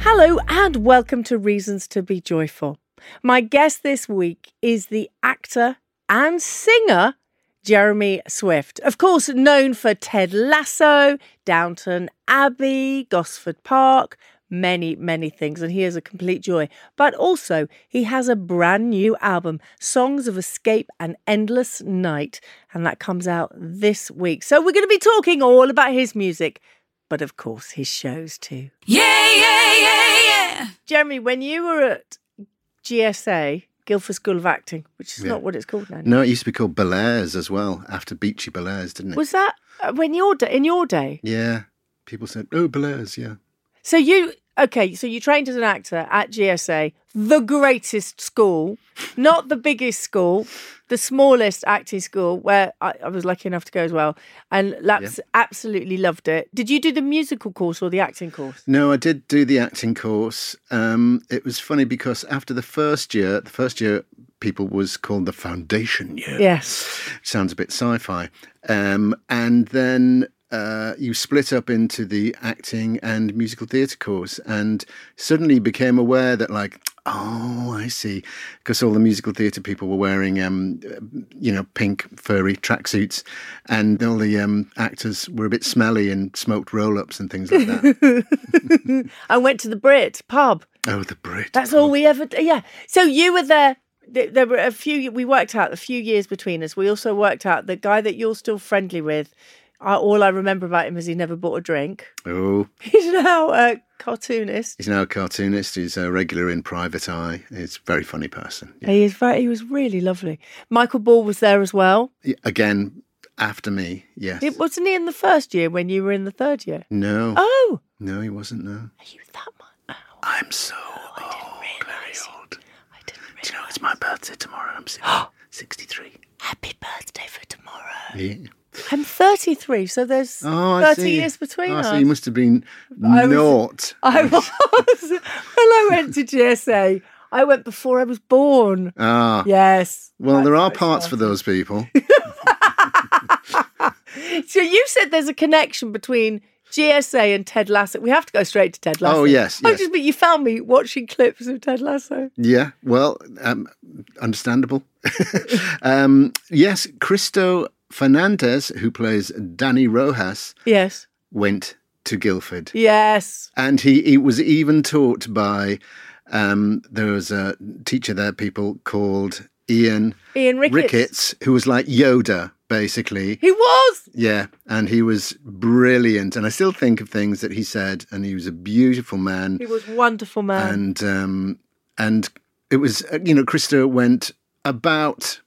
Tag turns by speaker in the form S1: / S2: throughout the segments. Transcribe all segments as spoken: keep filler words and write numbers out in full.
S1: Hello and welcome to Reasons to be Joyful. My guest this week is the actor and singer Jeremy Swift. Of course, known for Ted Lasso, Downton Abbey, Gosford Park, many, many things, and he is a complete joy. But also, he has a brand new album, Songs of Escape and Endless Night, and that comes out this week. So we're going to be talking all about his music, but of course his shows too.
S2: Yeah, yeah, yeah, yeah.
S1: Jeremy, when you were at G S A, Guildford School of Acting, which is
S3: Yeah.
S1: not what it's called now.
S3: No, it used to be called Bellairs as well, after Beachy Bellairs, didn't it?
S1: Was that uh, when your da- in your day?
S3: Yeah. People said, oh, Bellairs, yeah.
S1: So you, okay, so you trained as an actor at G S A, the greatest school, not the biggest school, the smallest acting school, where I, I was lucky enough to go as well. And Laps absolutely loved it. Did you do the musical course or the acting course?
S3: No, I did do the acting course. Um, it was funny because after the first year, the first year people was called the foundation year.
S1: Yes.
S3: Sounds a bit sci-fi. Um, and then uh, you split up into the acting and musical theatre course and suddenly became aware that like, oh, I see. Because all the musical theatre people were wearing, um, you know, pink furry tracksuits, and all the um, actors were a bit smelly and smoked roll-ups and things like that.
S1: I went to the Brit pub.
S3: Oh, the Brit.
S1: That's all we ever. Yeah. So you were there. There there were a few. We worked out a few years between us. We also worked out the guy that you're still friendly with. I, all I remember about him is he never bought a drink.
S3: Oh,
S1: He's now a cartoonist.
S3: he's now a cartoonist. He's a regular in Private Eye. He's a very funny person. Yeah.
S1: He is very. He was really lovely. Michael Ball was there as well.
S3: Yeah, again, after me, yes.
S1: It wasn't he in the first year when you were in the third year?
S3: No,
S1: Oh,
S3: no, he wasn't, no.
S1: are you that much? Oh,
S3: I'm so
S1: I didn't
S3: old, very
S1: realise.
S3: old.
S1: I didn't realise.
S3: Do you know, it's my birthday tomorrow. I'm si- sixty-three.
S1: Happy birthday for tomorrow.
S3: Yeah.
S1: I'm thirty-three, so there's
S3: Oh, I
S1: thirty
S3: see.
S1: years between
S3: oh,
S1: us.
S3: So you must have been
S1: I was-
S3: naught.
S1: I was when I went to G S A. I went before I was born.
S3: Ah,
S1: Yes.
S3: well,
S1: That's
S3: there
S1: how
S3: are
S1: it
S3: parts for
S1: started.
S3: those people.
S1: So you said there's a connection between G S A and Ted Lasso. We have to go straight to Ted Lasso.
S3: Oh, yes,
S1: I
S3: yes.
S1: just, but you found me watching clips of Ted Lasso.
S3: Yeah, well, um, understandable. um, yes, Cristo Fernandez, who plays Danny Rojas,
S1: Yes.
S3: went to Guildford.
S1: Yes.
S3: And he, he was even taught by, um, there was a teacher there, people called Ian
S1: Ian Ricketts.
S3: Ricketts, who was like Yoda, basically.
S1: He was.
S3: Yeah, and he was brilliant. And I still think of things that he said, and he was a beautiful man.
S1: He was a wonderful man.
S3: And um, and it was, uh, you know, Krista went about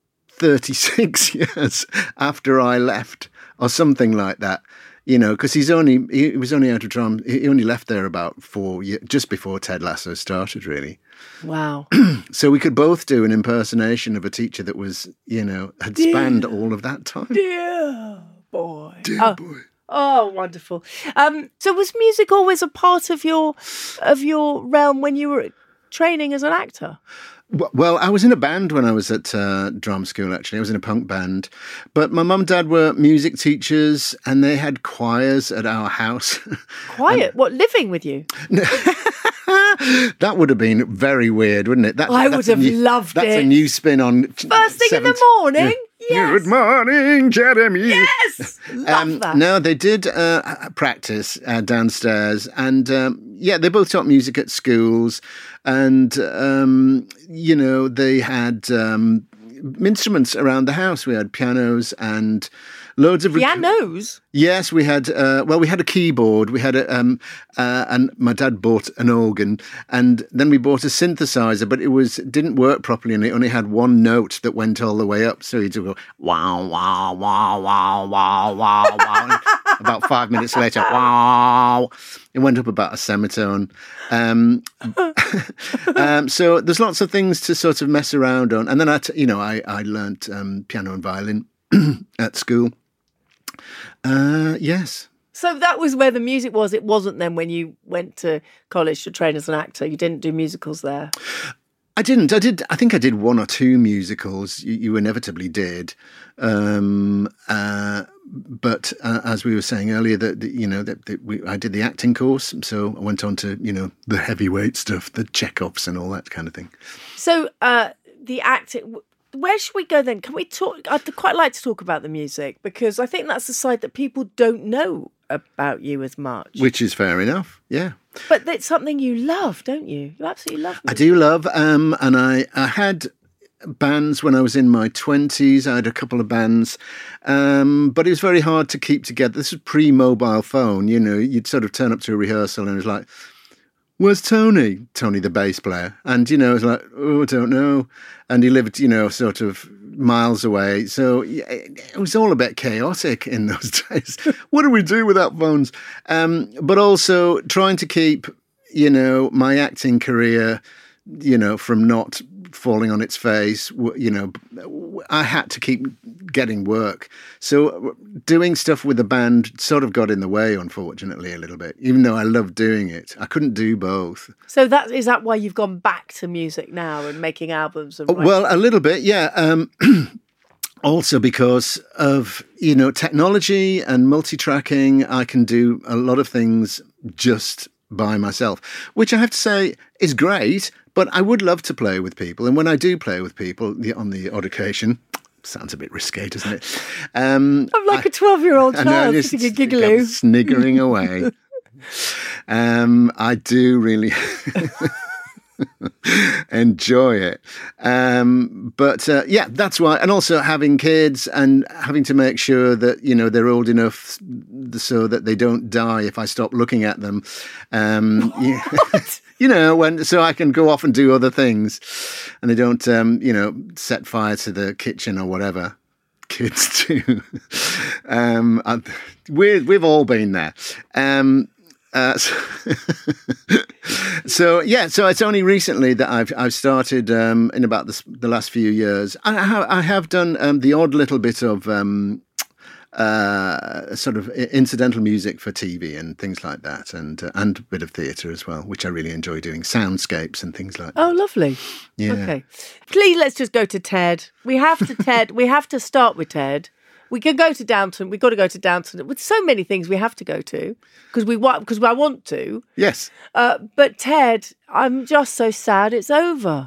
S3: thirty-six years after I left, or something like that. You know, because he's only he was only out of drama. He only left there about four years, just before Ted Lasso started, really.
S1: Wow.
S3: So we could both do an impersonation of a teacher that was, you know, had spanned all of that time.
S1: Dear boy.
S3: Dear
S1: oh,
S3: boy.
S1: oh, wonderful. Um, so was music always a part of your of your realm when you were training as an actor?
S3: W- Well, I was in a band when I was at uh, drama school, actually. I was in a punk band. But my mum and dad were music teachers and they had choirs at our house.
S1: Quiet. What, living with you?
S3: That would have been very weird, wouldn't it? That,
S1: I
S3: that's
S1: would
S3: a
S1: have
S3: new-
S1: loved
S3: That's
S1: it.
S3: a new spin on...
S1: First thing in the morning? Yes.
S3: Good morning, Jeremy.
S1: Yes. Love that.
S3: Um, No, they did uh, practice uh, downstairs, and um, yeah, they both taught music at schools, and um, you know they had um, instruments around the house. We had pianos and loads of rec-
S1: Pianos?
S3: Yes, we had. Uh, well, we had a keyboard. We had a, um, uh, and my dad bought an organ, and then we bought a synthesizer, but it was didn't work properly, and it only had one note that went all the way up. So he'd go wow, wow, wow, wow, wow, wow, wow. About five minutes later, wow, it went up about a semitone. Um, um, so there's lots of things to sort of mess around on, and then I, t- you know, I I learnt um, piano and violin at school. Uh, yes.
S1: So that was where the music was. It wasn't then when you went to college to train as an actor. You didn't do musicals there.
S3: I didn't. I did. I think I did one or two musicals. You, you inevitably did, um, uh, but uh, as we were saying earlier, that that, you know that, that we, I did the acting course, so I went on to you know the heavyweight stuff, the Chekhovs and all that kind of thing.
S1: So uh, the acting. Where should we go then? Can we talk? I'd quite like to talk about the music because I think that's the side that people don't know about you as much.
S3: Which is fair enough. Yeah.
S1: But it's something you love, don't you? You absolutely love music.
S3: I do love, um, and I, I had bands when I was in my twenties. I had a couple of bands, um, but it was very hard to keep together. This was pre-mobile phone, you know, you'd sort of turn up to a rehearsal and it was like, where's Tony? Tony, the bass player. And, you know, it was like, oh, I don't know. And he lived, you know, sort of miles away. So yeah, it was all a bit chaotic in those days. What do we do without phones? Um, but also trying to keep, you know, my acting career, you know, from not falling on its face. You know, I had to keep getting work. So doing stuff with the band sort of got in the way, unfortunately, a little bit, even though I loved doing it. I couldn't do both.
S1: So that is that why you've gone back to music now and making albums? And
S3: well, a little bit, yeah. Um, also because of, you know, technology and multi-tracking, I can do a lot of things just by myself, which I have to say is great, but I would love to play with people. And when I do play with people on the odd occasion, sounds a bit risque, doesn't it? Um,
S1: I'm like I, a twelve-year-old child sitting a gigaloo.
S3: Sniggering away. um, I do really enjoy it. Um, but uh, yeah, that's why. And also having kids and having to make sure that, you know, they're old enough so that they don't die if I stop looking at them. Um, yeah. You know, when so I can go off and do other things and they don't, um, you know, set fire to the kitchen or whatever kids do. um, I, we're, we've all been there. Um, Uh, so, so yeah, so it's only recently that I've I've started um, in about the, the last few years. I have I have done um, the odd little bit of um, uh, sort of incidental music for T V and things like that, and uh, and a bit of theatre as well, which I really enjoy doing, soundscapes and things like that.
S1: Oh, lovely.
S3: Yeah.
S1: Okay, please let's just go to Ted. We have to Ted. We have to start with Ted. We can go to Downton. We've got to go to Downton. With so many things we have to go to because we want because I want to.
S3: Yes.
S1: Uh, but Ted, I'm just so sad it's over.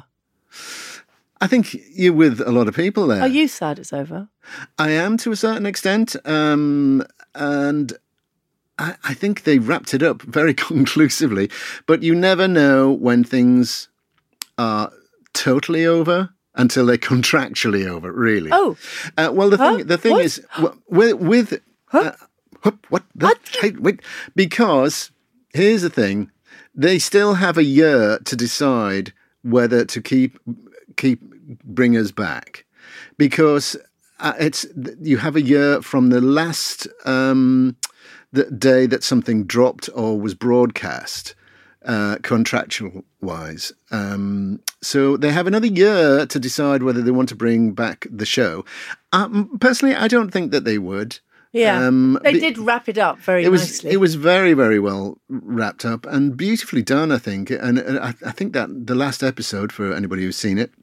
S3: I think you're with a lot of people there.
S1: Are you sad it's over?
S3: I am to a certain extent, um, and I, I think they wrapped it up very conclusively. But you never know when things are totally over until they're contractually over, really.
S1: Oh,
S3: uh, well, the
S1: huh?
S3: thing the thing
S1: What?
S3: is with with
S1: huh?
S3: uh, what the,
S1: what?
S3: Hey, wait, because here's the thing: they still have a year to decide whether to keep keep bring us back, because uh, it's you have a year from the last um, the day that something dropped or was broadcast. Uh, contractual wise. Um, so they have another year to decide whether they want to bring back the show. Um, personally, I don't think that they would.
S1: Yeah,
S3: um,
S1: they
S3: the,
S1: did wrap it up very
S3: it was,
S1: nicely.
S3: It was very, very well wrapped up and beautifully done, I think. And, and I, I think that the last episode, for anybody who's seen it,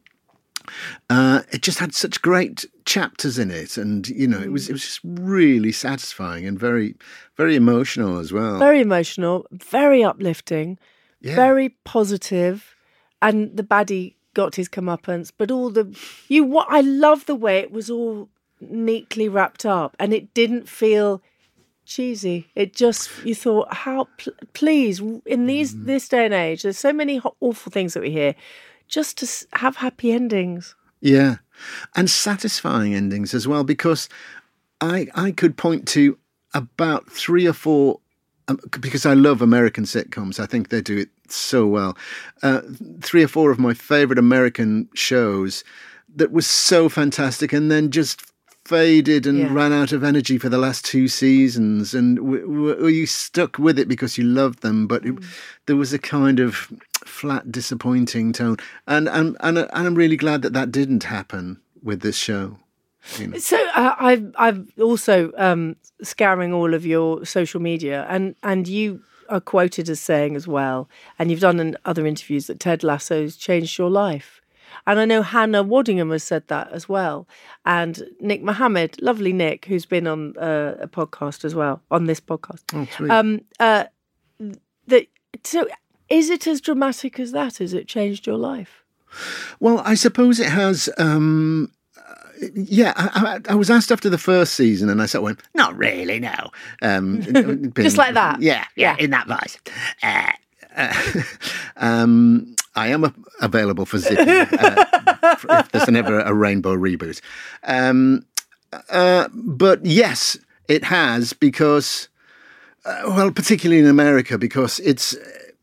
S3: uh, it just had such great chapters in it, and you know, it was it was just really satisfying and very, very emotional as well.
S1: Very emotional, very uplifting,
S3: yeah.
S1: very positive, and the baddie got his comeuppance. But all the you, what I love the way it was all neatly wrapped up, and it didn't feel cheesy. It just you thought, how pl- please in these mm. this day and age, there's so many awful things that we hear. Just to have happy endings.
S3: Yeah, and satisfying endings as well, because I I could point to about three or four, um, because I love American sitcoms. I think they do it so well. Uh, three or four of my favourite American shows that was so fantastic and then just faded and
S1: yeah.
S3: ran out of energy for the last two seasons, and w- w- you stuck with it because you loved them, but it, there was a kind of flat, disappointing tone, and and and, and I'm really glad that that didn't happen with this show. You know.
S1: So uh, I've I've also um, scouring all of your social media, and and you are quoted as saying as well, and you've done in other interviews, that Ted Lasso's changed your life. And I know Hannah Waddingham has said that as well. And Nick Mohammed, lovely Nick, who's been on uh, a podcast as well, on this podcast.
S3: Oh, sweet.
S1: Um, uh, that, so is it as dramatic as that? Has it changed your life?
S3: Well, I suppose it has. Um, yeah, I, I, I was asked after the first season, and I sort of went, "Not really, no." Um,
S1: Just
S3: being,
S1: like that.
S3: Yeah, yeah,
S1: Yeah.
S3: in that voice. Uh, uh, um, I am a, available for Ziggy uh, if there's never a Rainbow reboot. Um, uh, but yes, it has because, uh, well, particularly in America, because it's.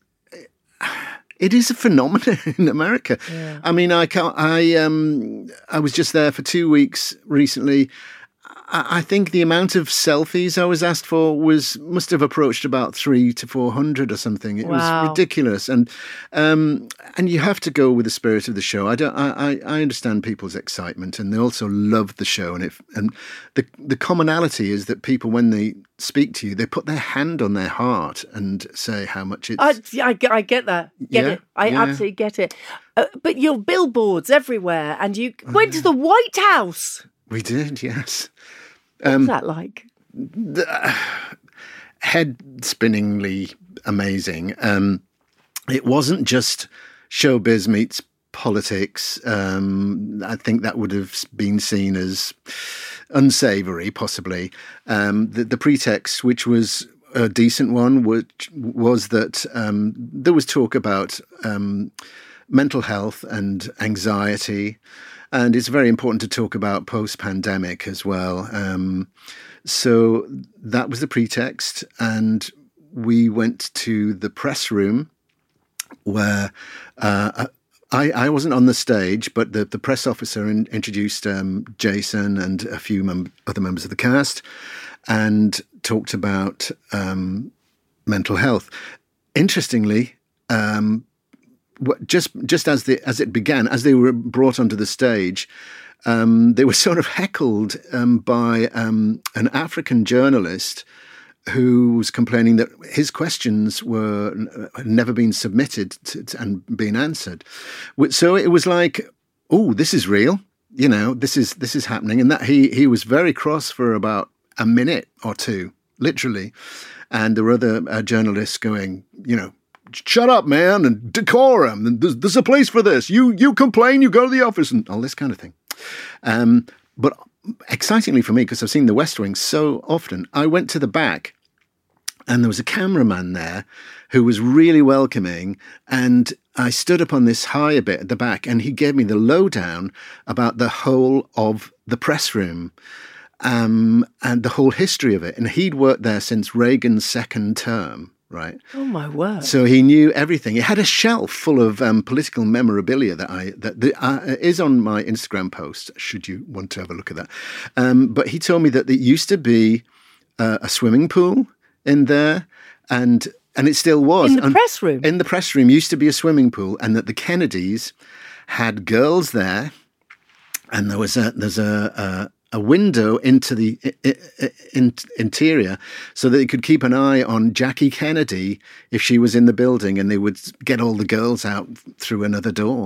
S3: It is a phenomenon in America.
S1: Yeah.
S3: I mean, I can't, I um I was just there for two weeks recently. I, I think the amount of selfies I was asked for was must have approached about three to four hundred or something. It
S1: Wow.
S3: was ridiculous, and um and you have to go with the spirit of the show. I don't. I, I, I understand people's excitement, and they also love the show. And if and the the commonality is that people, when they speak to you, they put their hand on their heart and say how much it's.
S1: I, yeah, I, get- I get that. Get
S3: Yeah,
S1: it. I
S3: yeah.
S1: absolutely get it. Uh, but your billboards everywhere, and you went to the White House.
S3: We did, yes.
S1: What
S3: Um,
S1: was that like?
S3: Head spinningly amazing. Um, it wasn't just showbiz meets politics. Um, I think that would have been seen as unsavoury, possibly. Um, the, the pretext, which was a decent one, which was that um, there was talk about um, mental health and anxiety. And it's very important to talk about post-pandemic as well. Um, so that was the pretext. And we went to the press room where uh, I, I wasn't on the stage, but the, the press officer in, introduced um, Jason and a few mem- other members of the cast and talked about um, mental health. Interestingly, um, just just as the as it began, as they were brought onto the stage, um, they were sort of heckled um, by um, an African journalist who was complaining that his questions were had never been submitted to, to, and being answered. So it was like, oh, this is real, you know, this is this is happening, and that he he was very cross for about a minute or two, literally, and there were other uh, journalists going, you know, shut up, man, and decorum, and there's, there's a place for this. You you complain, you go to the office, and all this kind of thing. Um, but excitingly for me, because I've seen The West Wing so often, I went to the back, and there was a cameraman there who was really welcoming, and I stood up on this higher bit at the back, and he gave me the lowdown about the whole of the press room. Um, and the whole history of it. And he'd worked there since Reagan's second term, right?
S1: Oh my word!
S3: So he knew everything. It had a shelf full of um, political memorabilia that I that the, uh, is on my Instagram post. Should you want to have a look at that? Um, but he told me that there used to be uh, a swimming pool in there, and and it still was
S1: In the
S3: and
S1: press room?
S3: In the press room used to be a swimming pool, and that the Kennedys had girls there, and there was a there's a. a a window into the I- I- in, interior so that they could keep an eye on Jackie Kennedy if she was in the building, and they would get all the girls out through another door.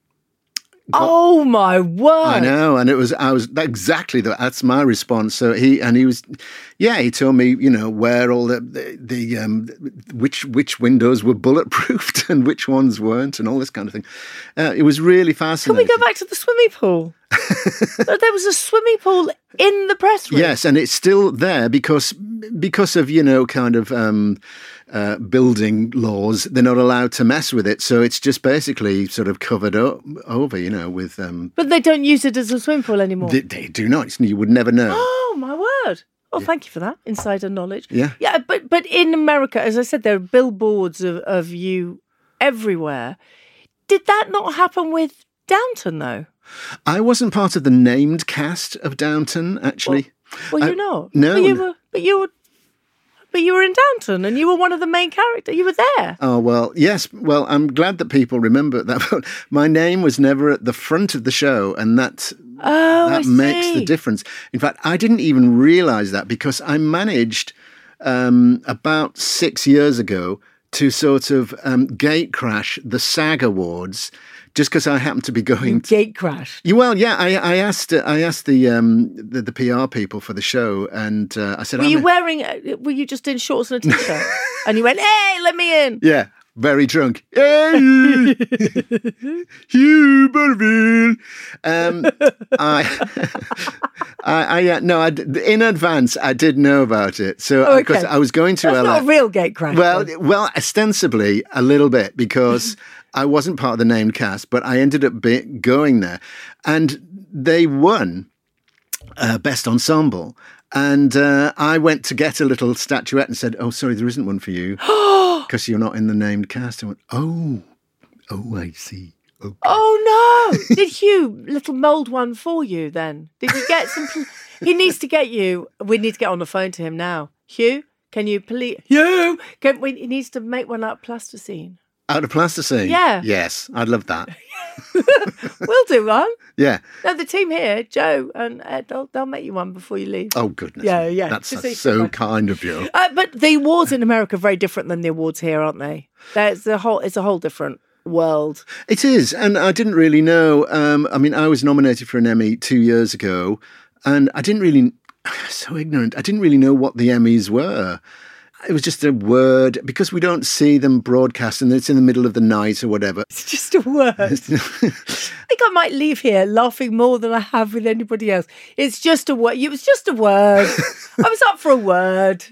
S1: Oh my word!
S3: I know, and it was I was exactly that. That's my response. So he and he was, yeah. He told me, you know, where all the the, the um, which which windows were bulletproofed and which ones weren't, and all this kind of thing. Uh, it was really
S1: Can
S3: fascinating.
S1: we go back to the swimming pool? There was a swimming pool in the press room.
S3: Yes, and it's still there because because of, you know, kind of um, uh, building laws. They're not allowed to mess with it, so it's just basically sort of covered up over, you know, with. Um,
S1: But they don't use it as a swimming pool anymore.
S3: they, they do not. You would never know.
S1: Oh my word! Oh, thank you for that insider knowledge.
S3: Yeah.
S1: yeah. But but in America, as I said, there are billboards of, of you everywhere. Did that not happen with Downton though?
S3: I wasn't part of the named cast of Downton, actually.
S1: Well, you're
S3: I-
S1: not.
S3: no,
S1: But you
S3: no.
S1: were. But you were. But you were in Downton, and you were one of the main characters. You were there.
S3: Oh, well, yes. Well, I'm glad that people remember that. But my name was never at the front of the show, and that,
S1: Oh,
S3: that
S1: I
S3: makes
S1: see.
S3: the difference. In fact, I didn't even realise that because I managed um, about six years ago to sort of um, gate crash the SAG Awards, just because I happened to be going.
S1: To, gate crashed.
S3: You, well, yeah, I, I asked I asked the, um, the the P R people for the show, and uh, I said,
S1: "Were
S3: I'm
S1: you
S3: a-
S1: wearing? Were you just in shorts and a t-shirt?" And you went, "Hey, let me in."
S3: Yeah. Very drunk. Hey, Hugh Bonneville. Um, I, I, I, uh, no, I, in advance, I did know about it. So,
S1: Oh,
S3: of course,
S1: okay.
S3: I was going to
S1: That's
S3: L A.
S1: not a real gate crash.
S3: Well,
S1: then.
S3: well, ostensibly a little bit because I wasn't part of the named cast, but I ended up be- going there, and they won uh, Best Ensemble. And uh, I went to get a little statuette and said, "Oh, sorry, there isn't one for you because you're not in the named cast." I went, "Oh, oh, I see." Okay.
S1: Oh no! Did Hugh little mould one for you? Then did you get some? Pl- he needs to get you. We need to get on the phone to him now. Hugh, can you please? Hugh, can we? He needs to make one out of plasticine.
S3: Out of plasticine?
S1: Yeah.
S3: Yes, I'd love that.
S1: We'll do one.
S3: Yeah.
S1: No, the team here, Joe and Ed, they'll, they'll make you one before you leave.
S3: Oh, goodness.
S1: Yeah,
S3: me.
S1: yeah.
S3: That's,
S1: Just
S3: that's
S1: so you
S3: so
S1: can-
S3: kind of you.
S1: Uh, but the awards in America are very different than the awards here, aren't they? There's a whole. It's a whole different world.
S3: It is. And I didn't really know. Um, I mean, I was nominated for an Emmy two years ago, and I didn't really, so ignorant, I didn't really know what the Emmys were. It was just a word, because we don't see them broadcast and it's in the middle of the night or whatever.
S1: It's just a word. I think I might leave here laughing more than I have with anybody else. It's just a word. It was just a word. I was up for a word.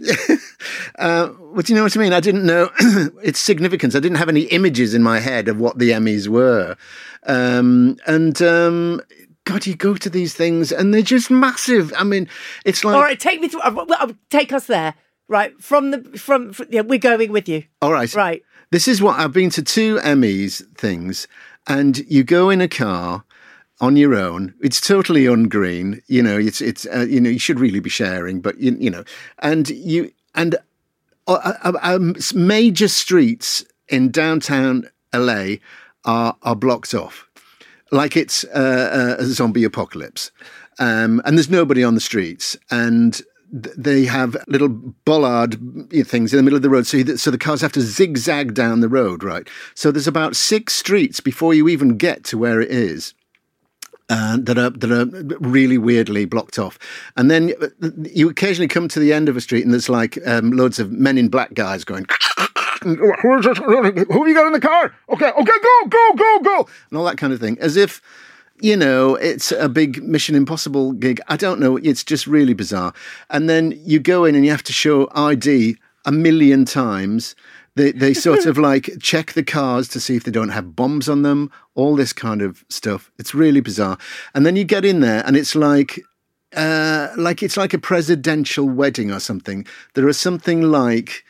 S3: Uh, well, do you know what I mean? I didn't know its significance. I didn't have any images in my head of what the Emmys were. Um, and... Um, God, you go to these things and they're just massive. I mean, it's like...
S1: All right, take me through. Uh, well, take us there. Right, from the... from, from yeah, we're going with you.
S3: All right.
S1: Right.
S3: This is what I've been to two Emmys things, and you go in a car on your own. It's totally ungreen. You know, it's it's uh, you know, you should really be sharing, but you, you know, and you and uh, uh, um, major streets in downtown L A are are blocked off, like it's uh, a zombie apocalypse, um, and there's nobody on the streets, and they have little bollard things in the middle of the road, so, so the cars have to zigzag down the road, right? So there's about six streets before you even get to where it is uh, that are that are really weirdly blocked off. And then you occasionally come to the end of a street and there's like um, loads of men in black guys going, "Who have you got in the car? Okay, okay, go, go, go, go," and all that kind of thing, as if... You know, it's a big Mission Impossible gig. I don't know. It's just really bizarre. And then you go in and you have to show I D a million times. They they sort of like check the cars to see if they don't have bombs on them, all this kind of stuff. It's really bizarre. And then you get in there and it's like, uh, like it's like a presidential wedding or something. There are something like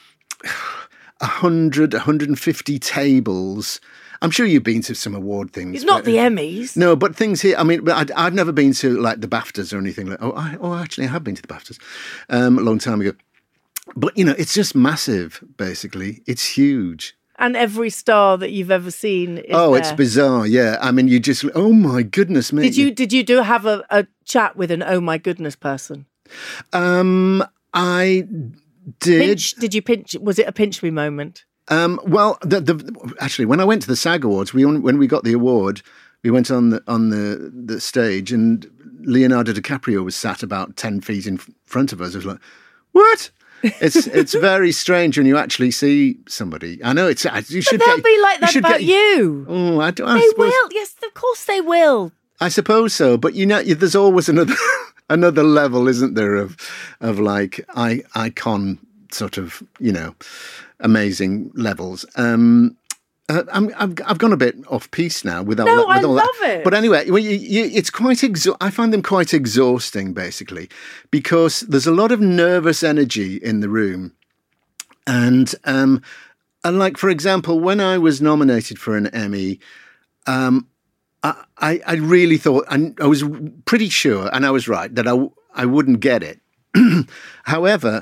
S3: one hundred, one hundred fifty tables. I'm sure you've been to some award things.
S1: It's not
S3: but,
S1: the Emmys.
S3: No, but things here, I mean, but I, I've never been to like the BAFTAs or anything like, oh, I, oh, actually I have been to the BAFTAs um, a long time ago. But, you know, it's just massive, basically. It's huge.
S1: And every star that you've ever seen is
S3: Oh,
S1: there.
S3: it's bizarre, yeah. I mean, you just, oh my goodness me.
S1: Did you did you do have a, a chat with an oh my goodness person?
S3: Um, I did.
S1: Pinch, did you pinch? Was it a pinch me moment?
S3: Um, well, the, the, actually, when I went to the SAG Awards, we when we got the award, we went on the on the, the stage, and Leonardo DiCaprio was sat about ten feet in front of us. I was like, "What?" It's it's very strange when you actually see somebody. I know it's you should.
S1: But they'll
S3: get,
S1: be like that
S3: should
S1: about
S3: get,
S1: you.
S3: Oh, I, don't, I
S1: They
S3: suppose,
S1: will. Yes, of course they will.
S3: I suppose so, but you know, there's always another another level, isn't there, of of like I, icon sort of, you know, amazing levels. Um, uh, I'm, I've, I've gone a bit off piece now with all,
S1: No,
S3: that, with
S1: I
S3: all
S1: love
S3: that.
S1: it.
S3: But anyway, well, you, you, it's quite. Exha- I find them quite exhausting, basically, because there's a lot of nervous energy in the room, and um, and like for example, when I was nominated for an Emmy, um, I, I, I really thought, and I was pretty sure, and I was right, that I, I wouldn't get it. However,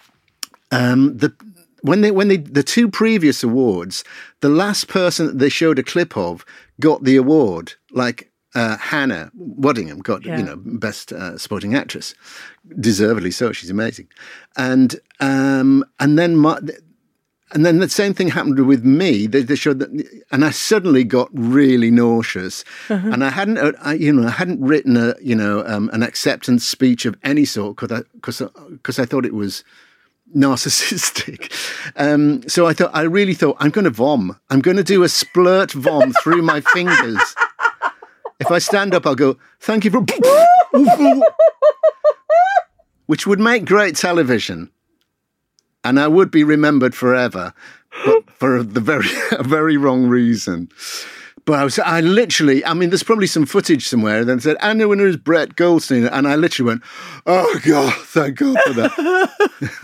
S3: um, the when they when they the two previous awards, the last person that they showed a clip of got the award, like uh, Hannah Waddingham got,
S1: Yeah.
S3: you know, Best uh, Supporting Actress. Deservedly so. She's amazing. And um, and then my, and then the same thing happened with me. They, they showed that, and I suddenly got really nauseous.
S1: Uh-huh.
S3: And I hadn't, uh, I, you know, I hadn't written a, you know, um, an acceptance speech of any sort because I, because because I thought it was narcissistic. Um, so I thought, I really thought, I'm going to vom. I'm going to do a splurt vom through my fingers. If I stand up, I'll go, thank you for... Which would make great television. And I would be remembered forever, but for the very, a very wrong reason. But I was, I literally, I mean, there's probably some footage somewhere that said, and the winner is Brett Goldstein. And I literally went, oh God, thank God for that.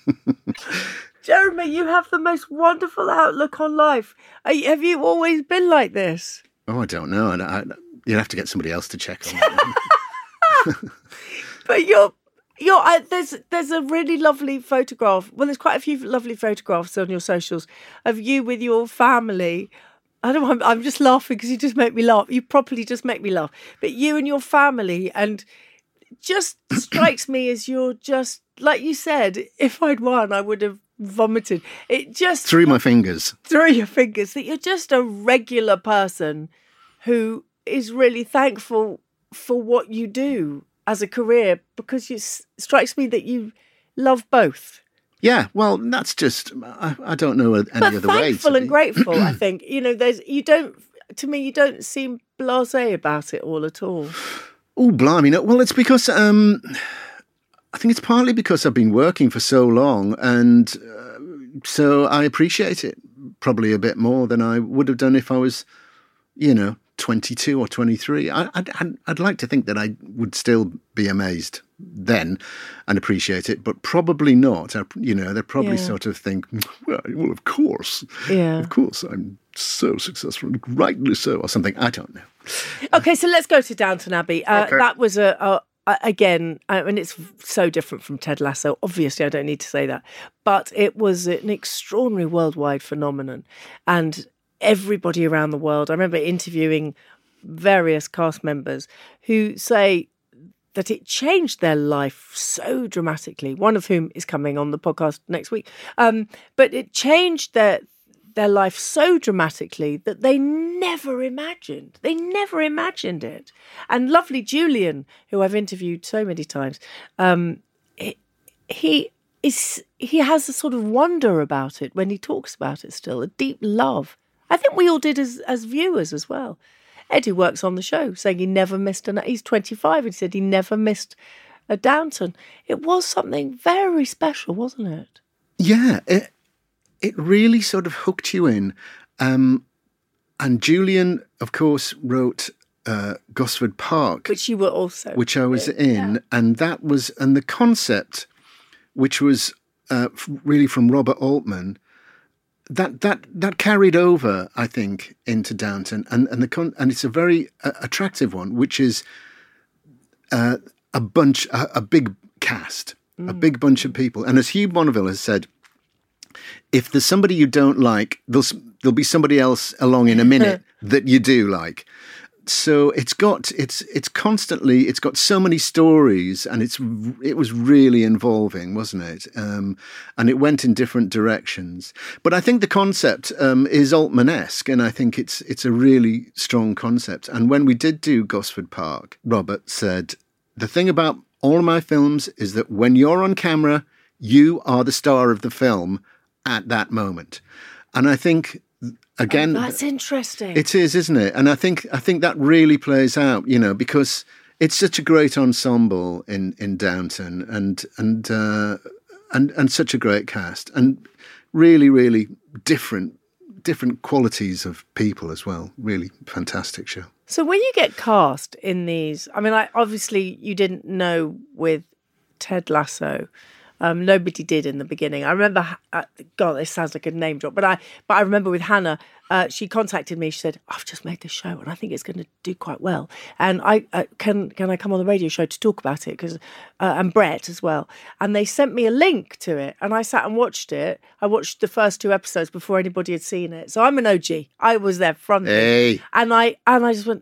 S1: Jeremy, you have the most wonderful outlook on life. Are you- Have you always been like this?
S3: Oh, I don't know. I, I, you'd have to get somebody else to check on that.
S1: But you're, you're. Uh, there's, there's a really lovely photograph. Well, there's quite a few lovely photographs on your socials of you with your family. I don't. I'm, I'm just laughing because you just make me laugh. You properly just make me laugh. But you and your family, and just strikes me as you're just like you said. If I'd won, I would have vomited. It just
S3: Through my fingers.
S1: through your fingers that you're just a regular person who is really thankful for what you do as a career, because it strikes me that you love both.
S3: Yeah, well, that's just, I, I don't know any
S1: But
S3: other way.
S1: thankful
S3: to
S1: and
S3: be.
S1: grateful, I think. You know, there's you don't, to me, you don't seem blasé about it all at all.
S3: Oh, blimey. No. Well, it's because, um, I think it's partly because I've been working for so long, and uh, so I appreciate it probably a bit more than I would have done if I was, you know, twenty-two or twenty-three. I, I'd, I'd, I'd like to think that I would still be amazed then and appreciate it, but probably not. I, you know, they'd probably
S1: Yeah.
S3: sort of think, well, well, of course.
S1: Yeah.
S3: Of course, I'm so successful, rightly so, or something. I don't know.
S1: Okay, so let's go to Downton Abbey. Uh,
S3: Okay.
S1: That was a, a, a again, I mean, it's so different from Ted Lasso. Obviously, I don't need to say that, but it was an extraordinary worldwide phenomenon, and everybody around the world. I remember interviewing various cast members who say that it changed their life so dramatically. One of whom is coming on the podcast next week. Um, but it changed their their life so dramatically that they never imagined. They never imagined it. And lovely Julian, who I've interviewed so many times, um, he, he is he has a sort of wonder about it when he talks about it still, a deep love. I think we all did as as viewers as well. Ed, who works on the show, saying he never missed a... He's twenty-five and he said he never missed a Downton. It was something very special, wasn't it?
S3: Yeah, it, it really sort of hooked you in. Um, and Julian, of course, wrote uh, Gosford Park,
S1: Which you were also...
S3: which I was in. And that was... And the concept, which was uh, f- really from Robert Altman, that that that carried over, I think, into Downton, and and the con- and it's a very uh, attractive one, which is uh, a bunch, a, a big cast, mm. a big bunch of people, and as Hugh Bonneville has said, if there's somebody you don't like, there'll there'll be somebody else along in a minute that you do like. So it's got it's it's constantly it's got so many stories, and it's it was really involving, wasn't it? Um, and it went in different directions. But I think the concept um, is Altman-esque, and I think it's it's a really strong concept. And when we did do Gosford Park, Robert said the thing about all of my films is that when you're on camera, you are the star of the film at that moment. And I think. Again,
S1: oh, that's interesting.
S3: It is, isn't it? And I think I think that really plays out, you know, because it's such a great ensemble in, in Downton, and and uh, and and such a great cast, and really, really different different qualities of people as well. Really fantastic show.
S1: So when you get cast in these, I mean, I, obviously you didn't know with Ted Lasso. Um, nobody did in the beginning. I remember, uh, God, this sounds like a name drop, but I, but I remember with Hannah, uh, she contacted me. She said, "I've just made this show, and I think it's going to do quite well. And I uh, can can I come on the radio show to talk about it? Because uh, and Brett as well." And they sent me a link to it, and I sat and watched it. I watched the first two episodes before anybody had seen it. So I'm an O G. I was there front,
S3: Hey.
S1: and I and I just went,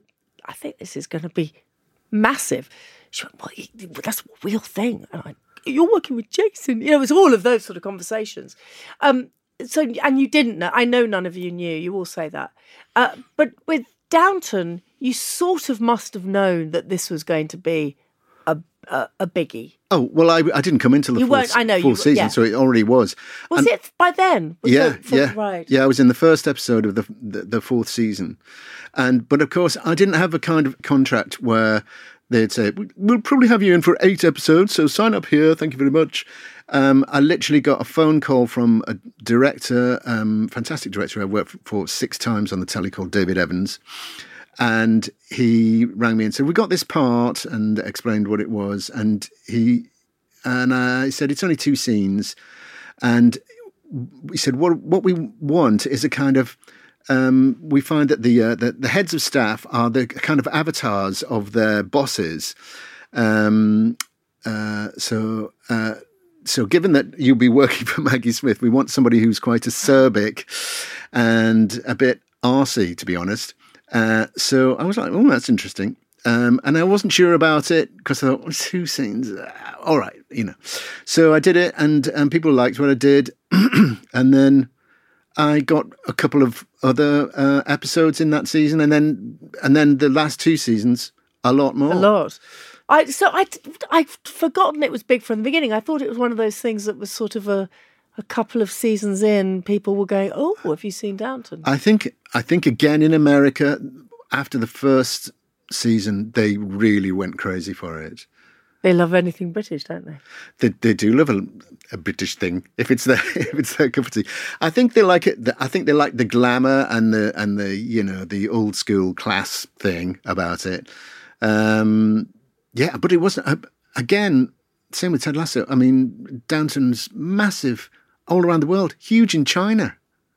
S1: I think this is going to be massive. She went, well, that's a real thing. And I, you're working with Jason. You know, it was all of those sort of conversations. Um, so, and you didn't know. I know none of you knew. You all say that. Uh, but with Downton, you sort of must have known that this was going to be a a, a biggie.
S3: Oh, well, I, I didn't come into the
S1: you
S3: fourth,
S1: weren't, I know,
S3: fourth
S1: you,
S3: season,
S1: yeah.
S3: so it already was.
S1: Was
S3: and,
S1: it by then? Was
S3: yeah,
S1: the, for,
S3: yeah.
S1: Right.
S3: Yeah, I was in the first episode of the, the the fourth season. And But, of course, I didn't have a kind of contract where they'd say, we'll probably have you in for eight episodes, so sign up here, thank you very much. Um, I literally got a phone call from a director, um, fantastic director I worked for six times on the telly called David Evans. And he rang me and said, we got this part, and explained what it was. And he and I said, it's only two scenes. And he said, what what we want is a kind of, um, we find that the, uh, the the heads of staff are the kind of avatars of their bosses. Um, uh, so... Uh, So given that you'll be working for Maggie Smith, we want somebody who's quite acerbic and a bit arsey, to be honest. Uh, so I was like, oh, that's interesting. Um, and I wasn't sure about it because I thought, well, two scenes. Uh, all right, you know. So I did it, and, and people liked what I did. And then I got a couple of other uh, episodes in that season. And then and then the last two seasons, a lot more.
S1: A lot. I so I I'd forgotten it was big from the beginning. I thought it was one of those things that was sort of a a couple of seasons in, people were going, "Oh, have you seen Downton?"
S3: I think I think again in America, after the first season, they really went crazy for it.
S1: They love anything British, don't they?
S3: They they do love a, a British thing if it's their if it's their cup of tea. I think they like it. I think they like the glamour and the and the you know the old school class thing about it. Um, Yeah, but it wasn't, uh, again, same with Ted Lasso. I mean, Downton's massive all around the world, huge in China.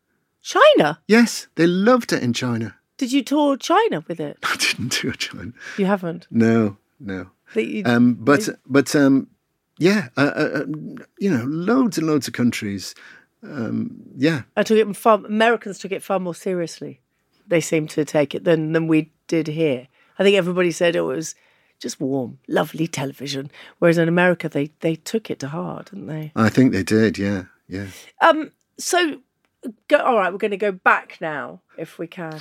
S1: China?
S3: Yes, they loved it in China.
S1: Did you tour China with it?
S3: I didn't do a China.
S1: You haven't?
S3: No, no.
S1: That you,
S3: Um, but, but um, yeah, uh, uh, you know, loads and loads of countries. Um, yeah.
S1: I took it far, Americans took it far more seriously. They seemed to take it than, than we did here. I think everybody said it was just warm, lovely television. Whereas in America, they, they took it to heart, didn't they?
S3: I think they did, yeah, yeah.
S1: Um. So, go, all right, we're going to go back now, if we can.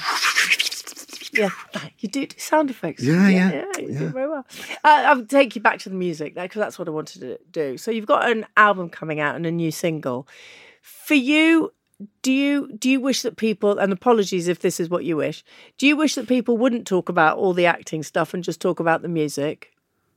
S1: Yeah, you do, do sound effects.
S3: Yeah, yeah.
S1: Yeah, you
S3: yeah.
S1: do very well. Uh, I'll take you back to the music, because that's what I wanted to do. So you've got an album coming out and a new single. For you, Do you do you wish that people, and apologies if this is what you wish, do you wish that people wouldn't talk about all the acting stuff and just talk about the music?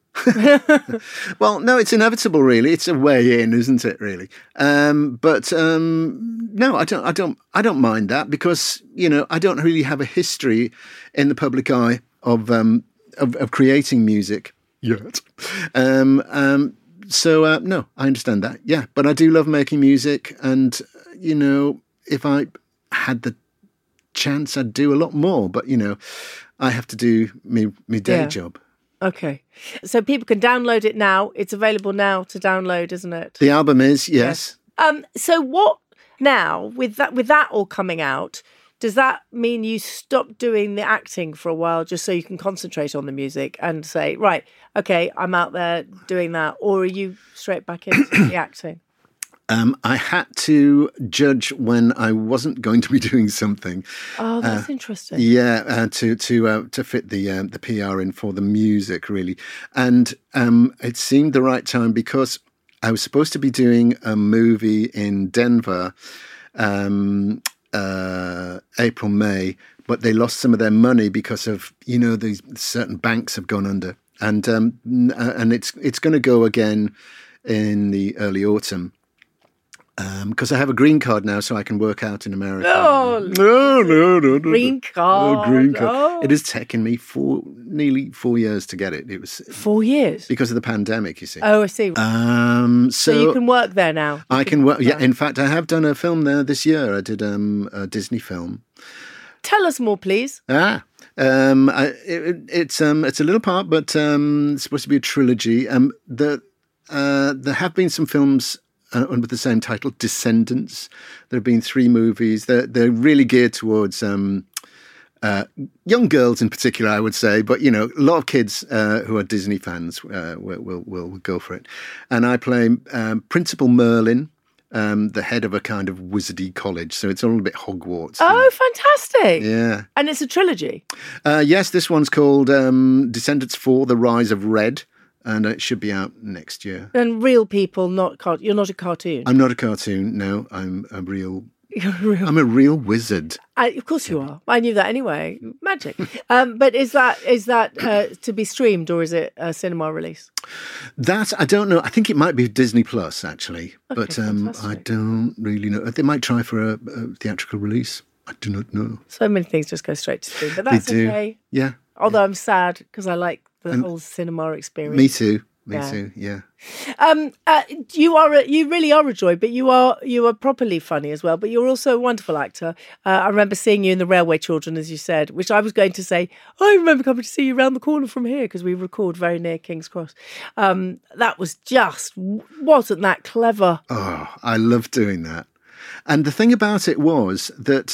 S3: Well, no, it's inevitable, really. It's a way in, isn't it? Really, um, but um, no, I don't. I don't. I don't mind that because you know I don't really have a history in the public eye of um, of, of creating music yet. Um, um, so uh, no, I understand that. Yeah, but I do love making music, and you know, if I had the chance, I'd do a lot more. But you know, I have to do me me day
S1: Yeah.
S3: job.
S1: Okay. So people can download it now. It's available now to download, isn't it?
S3: The album is, yes.
S1: Um, so what now, with that with that all coming out, does that mean you stop doing the acting for a while just so you can concentrate on the music and say, right, okay, I'm out there doing that, or are you straight back into the acting?
S3: Um, I had to judge when I wasn't going to be doing something.
S1: Oh, that's uh, interesting.
S3: Yeah, uh, to to uh, to fit the um, the P R in for the music, really. And um, it seemed the right time because I was supposed to be doing a movie in Denver, um, uh, April, May, but they lost some of their money because of, you know, these certain banks have gone under. And um, and it's it's going to go again in the early autumn. Because um, I have a green card now, so I can work out in America.
S1: Oh,
S3: no, no, no, no.
S1: Green card.
S3: Oh, green card.
S1: Oh.
S3: It has taken me four, nearly four years to get it. It was
S1: four years
S3: because of the pandemic. You see.
S1: Oh, I see.
S3: Um, so,
S1: so you can work there now. You
S3: I can work. Yeah, in fact, I have done a film there this year. I did um, a Disney film.
S1: Tell us more, please.
S3: Ah. Um, I, it, it's um, it's a little part, but um, it's supposed to be a trilogy. Um, the uh, there have been some films. Uh, under the same title, Descendants. There have been three movies. They're, they're really geared towards um, uh, young girls in particular, I would say, but, you know, a lot of kids uh, who are Disney fans uh, will, will, will go for it. And I play um, Principal Merlin, um, the head of a kind of wizardy college. So it's all a bit Hogwarts.
S1: Oh,
S3: you know.
S1: fantastic.
S3: Yeah.
S1: And it's a trilogy.
S3: Uh, yes, this one's called um, Descendants four, The Rise of Red. And it should be out next year.
S1: And real people, not car- you're not a cartoon.
S3: I'm not a cartoon, no. I'm a real...
S1: You're real.
S3: I'm a real wizard.
S1: I, of course you are. I knew that anyway. Magic. Um, but is that is that uh, to be streamed or is it a cinema release?
S3: That, I don't know. I think it might be Disney Plus, actually.
S1: Okay,
S3: but um, I
S1: fantastic.
S3: don't really know. They might try for a, a theatrical release. I do not know.
S1: So many things just go straight to stream, but that's
S3: They do.
S1: okay.
S3: Yeah.
S1: Although I'm sad because I like the
S3: And-
S1: whole cinema experience.
S3: Me too. Me
S1: Yeah.
S3: too, yeah.
S1: Um, uh, you are a, you really are a joy, but you are you are properly funny as well. But you're also a wonderful actor. Uh, I remember seeing you in The Railway Children, as you said, which I was going to say. I remember coming to see you around the corner from here because we record very near King's Cross. Um, that was just wasn't that clever?
S3: Oh, I love doing that. And the thing about it was that,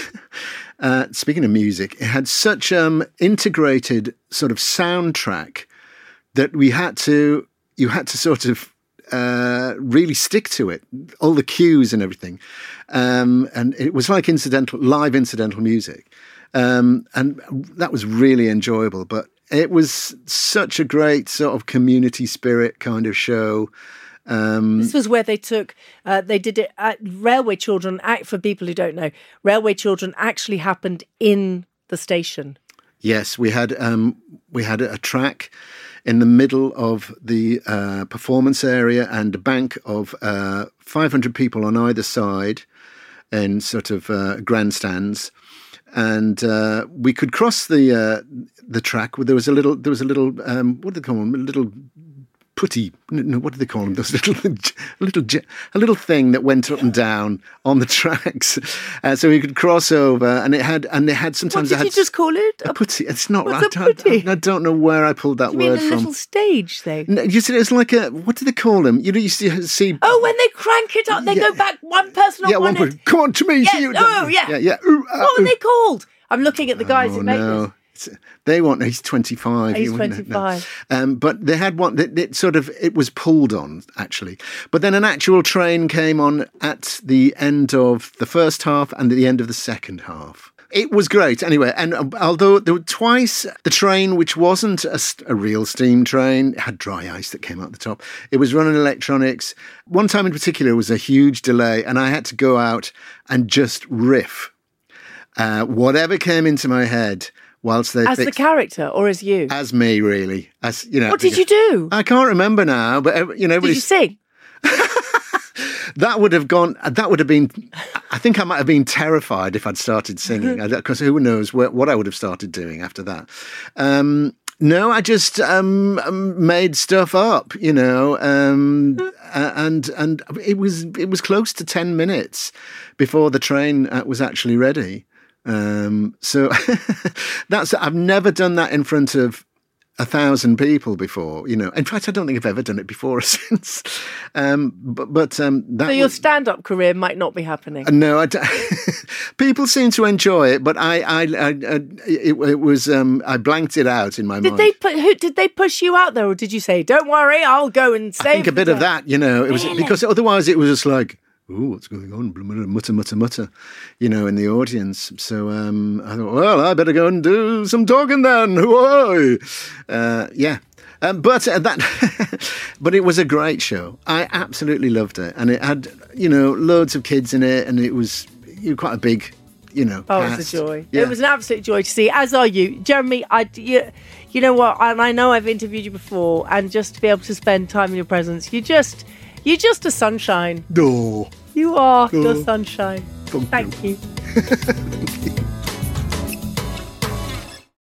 S3: uh, speaking of music, it had such um integrated sort of soundtrack that we had to, you had to sort of uh, really stick to it, all the cues and everything. Um, and it was like incidental, live incidental music. Um, and that was really enjoyable. But it was such a great sort of community spirit kind of show. Um,
S1: This was where they took, uh, they did it at Railway Children. Act for people who don't know, Railway Children actually happened in the station.
S3: Yes, we had um, we had a track in the middle of the uh, performance area and a bank of uh, five hundred people on either side in sort of uh, grandstands, and uh, we could cross the uh, the track. There was a little there was a little um, what do they call them? A little putty. No, what do they call them? Those little, a little, a little thing that went up and down on the tracks, uh, so we could cross over. And it had, and it had sometimes.
S1: What
S3: it
S1: did
S3: had
S1: you just call it?
S3: a putty. It's not
S1: What's
S3: right.
S1: a
S3: I,
S1: putty?
S3: I, I don't know where I pulled that
S1: You mean
S3: word
S1: a
S3: from.
S1: little stage thing?
S3: No, you see, it's like a what do they call them? You know, you see, see
S1: Oh, when they crank it up, they
S3: Yeah.
S1: go back one person on
S3: yeah,
S1: one
S3: one
S1: end.
S3: person. Come on to me.
S1: Yeah,
S3: to you.
S1: oh, yeah.
S3: yeah, yeah. Ooh, uh,
S1: What
S3: ooh.
S1: were they called? I'm looking at the guys
S3: Oh,
S1: who make
S3: no.
S1: this.
S3: It's- They want. He's twenty-five.
S1: He's
S3: you wouldn't know.
S1: twenty-five.
S3: Um, but they had one that it sort of it was pulled on actually. But then an actual train came on at the end of the first half and at the end of the second half. It was great anyway. And um, although there were twice the train, which wasn't a, st- a real steam train, it had dry ice that came out the top. It was running electronics. One time in particular was a huge delay, and I had to go out and just riff uh, whatever came into my head. Whilst they
S1: As the
S3: fixed,
S1: character or as you?
S3: as me, really, as you know.
S1: What did you do?
S3: I can't remember now, but uh, you know,
S1: Did you sing?
S3: that would have gone. That would have been. I think I might have been terrified if I'd started singing, because who knows what, what I would have started doing after that. Um, no, I just um, made stuff up, you know, um, and and it was it was close to ten minutes before the train uh, was actually ready. Um, so that's, I've never done that in front of a thousand people before, you know. In fact, I don't think I've ever done it before or since. Um, but, but, um, that
S1: So your
S3: was,
S1: stand-up career might not be happening.
S3: no, I d- people seem to enjoy it, but I, I, I, I it, it was, um, I blanked it out in my
S1: Did
S3: mind.
S1: they put? Who did they push you out there, or did you say, "Don't worry, I'll go and save"?
S3: I think a bit
S1: the
S3: of
S1: day"?
S3: that, you know, it was
S1: Really?
S3: because otherwise it was just like, oh, what's going on? Mutter, mutter, mutter, you know, in the audience. So um, I thought, well, I better go and do some talking then. Whoa! Uh, yeah. Um, but uh, that, but it was a great show. I absolutely loved it, and it had, you know, loads of kids in it, and it was you know, quite a big, you know.
S1: Oh,
S3: cast.
S1: it was a joy.
S3: Yeah.
S1: It was an absolute joy to see. As are you, Jeremy. I, you, you know what? And I know I've interviewed you before, and just to be able to spend time in your presence, you just, you're just a sunshine.
S3: No.
S1: You are
S3: Oh.
S1: the sunshine.
S3: Thank
S1: Thank you.
S3: Thank you.